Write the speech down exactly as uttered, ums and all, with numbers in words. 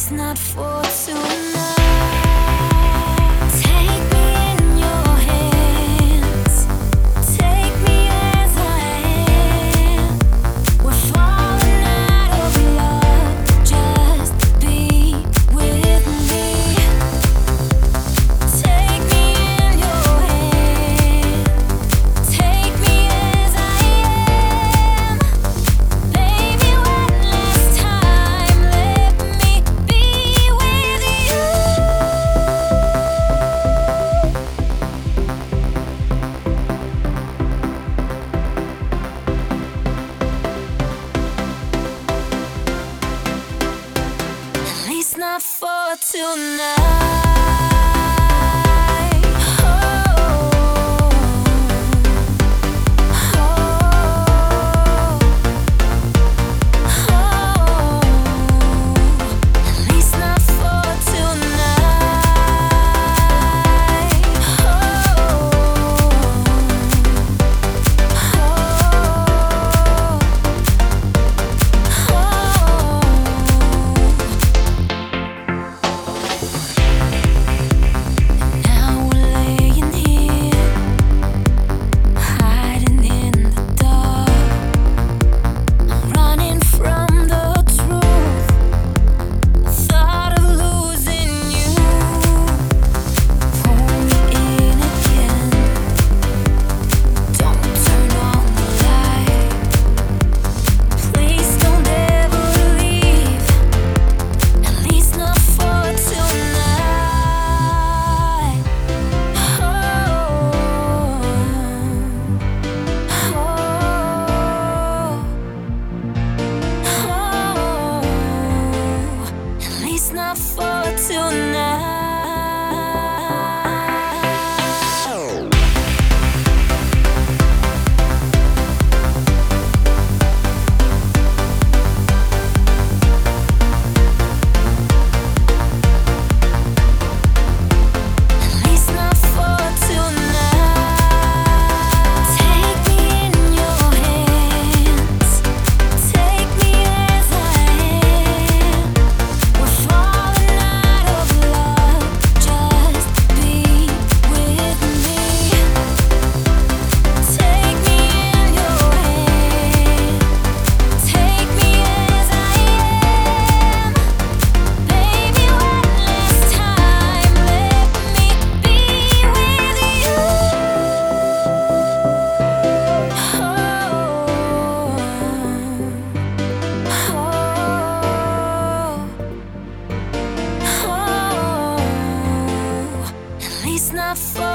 least not for tonight. Take me in your hands, take me as I am. We're falling out of love, just be with me. Take me in your hands, take me as I am. Baby, one last time, let me be with you. At least not for tonight. Oh, oh, oh. At least not for tonight. Oh, now we're laying here, hiding in the dark. I'm running from the truth. Thought of losing you. Pull me in again. Don't turn on the light. Please don't ever leave. At least not for tonight. Oh, oh, oh. At least not for tonight. At least not for tonight. Take me in your hands, take me as I am. We're falling out of love, just be with me. Take me in your hands, take me as I am. Baby, one last time, let me be with you. Oh, oh, oh. At least not for